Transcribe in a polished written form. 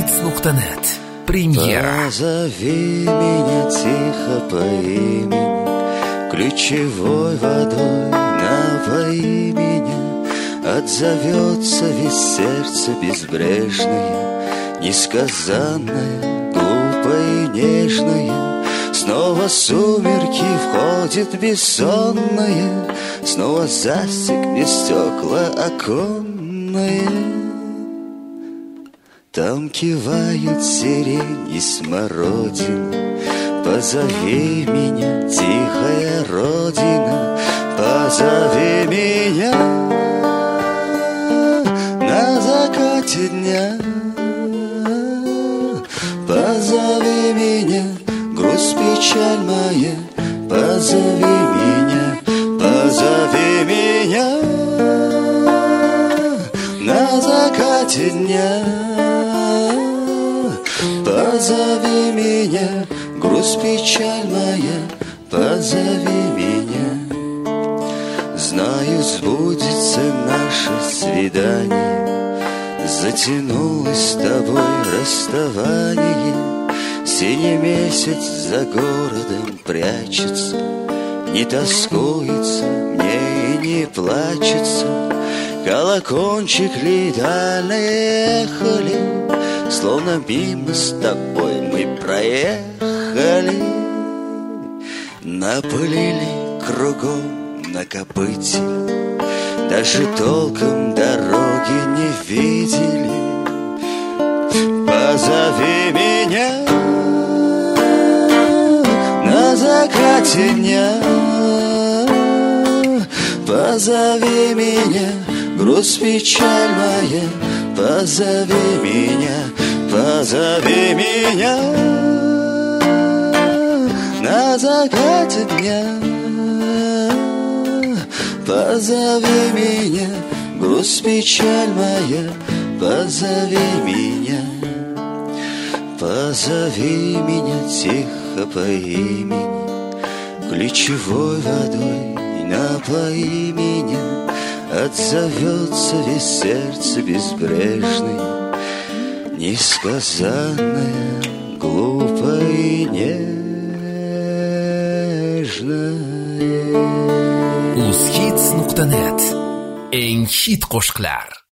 Hits.net. Премьера. Позови меня тихо по имени, ключевой водой напои меня. Отзовется весь сердце безбрежное, несказанное, глупое и нежное. Снова сумерки входит бессонные, снова застекли стекла оконные. Там кивают сирень и смородина. Позови меня, тихая родина, позови меня на закате дня. Позови меня, грусть, печаль моя, позови меня, позови меня на закате дня. Позови меня, грусть, печаль моя, позови меня. Знаю, сбудется наше свидание, затянулось с тобой расставание. Синий месяц за городом прячется, не тоскуется мне и не плачется. Колокольчик летальные ехали, словно мимо с тобой мы проехали. Напылили кругом на копыте, даже толком дороги не видели. Позови меня на закате дня, позови меня, грусть, печаль моя, позови меня, позови меня на закате дня. Позови меня, грусть, печаль моя, позови меня. Позови меня тихо по имени, ключевой водой напои меня. Отзовется весь сердце безбрежное, несказанное, глупое и нежное. Uz Hits.net. Eng hit qo'shiqlar.